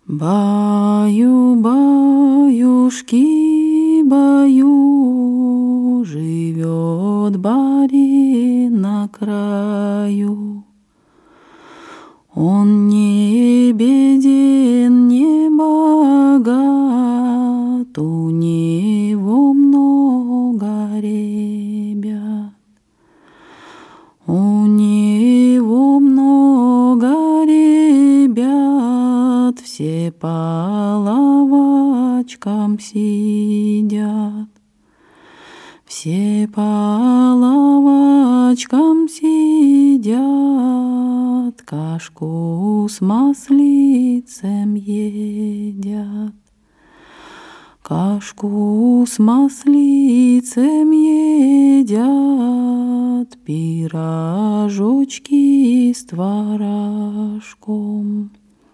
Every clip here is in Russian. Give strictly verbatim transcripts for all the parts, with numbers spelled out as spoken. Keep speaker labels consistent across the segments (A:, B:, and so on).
A: Баю-баюшки, баю, живет барин на краю. Он не беден, не богат, у него много ребят. У него много ребят, все по лавочкам сидят. Все по лавочкам сидят, кашку с маслицем едят. Кашку с маслицем едят, пирожочки с творожком.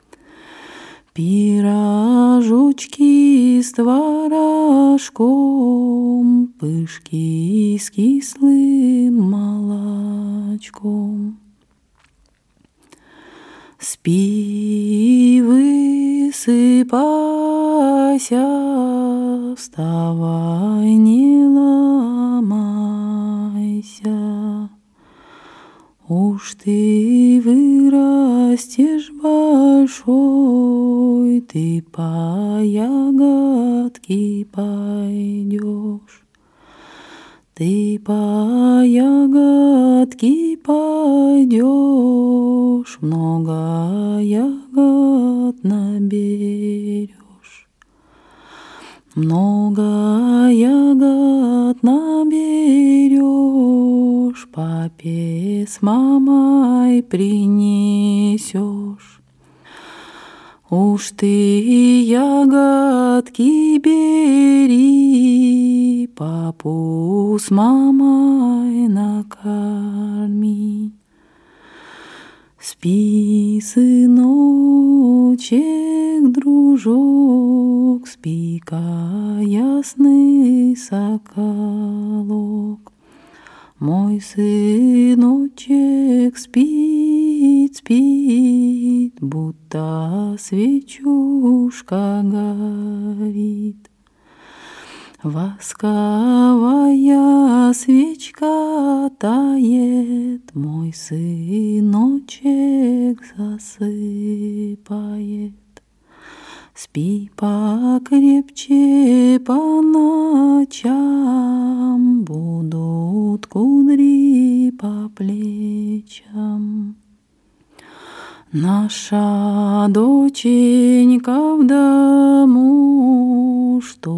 A: Пирожочки с творожком, пышки с кислым молочком. Спи, высыпайся, вставай, не ломайся. Уж ты вырастешь большой, ты по ягодки пойдешь. Ты по ягодки пойдешь, много ягод наберешь. Много ягод наберешь, папе с мамой принесешь. Уж ты ягодки бери, папу с мамой накорми. Спи, сыночек, дружок, спи-ка, ясный соколок. Мой сыночек спит, спит, будто свечушка горит. Восковая свечка тает, мой сыночек засыпает. Спи покрепче по ночам, будут кудри по плечам. Наша доченька в дому, что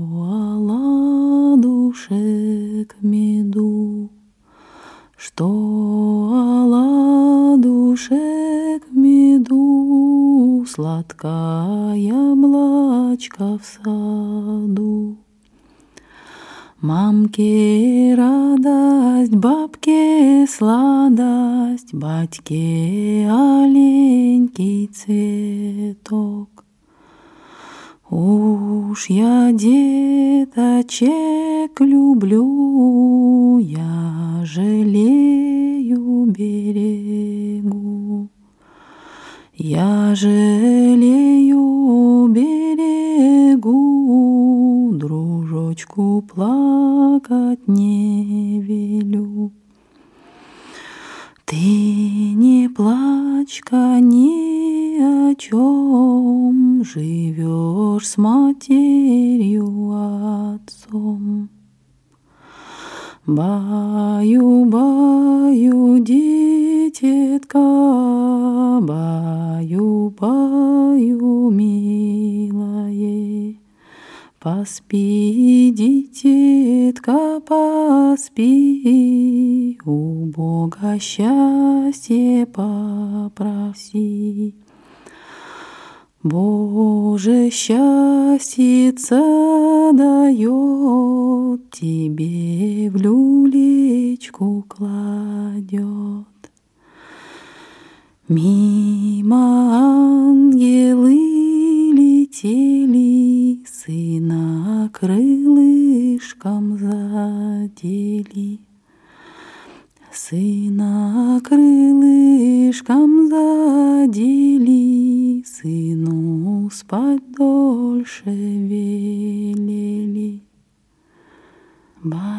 A: оладушек в меду, что оладушек в меду, сладкое яблочко в саду. Мамке радость, бабке сладость, батьке аленький цветок. Уж я деточек люблю, я жалею, берегу. Я жалею, берегу, дружочку плакать не велю. Ты не плачь-ка ни о чем, живешь с матерью, отцом. Баю-баю, дитятка, баю-баю, милое. Поспи, дитятка, поспи, у Бога счастье попроси. Боже, счастьица дает, тебе в люлечку кладет. Мимо ангелы летели, сына крылышком задели. Сына крылышком задели, сыну ему спать дольше велели.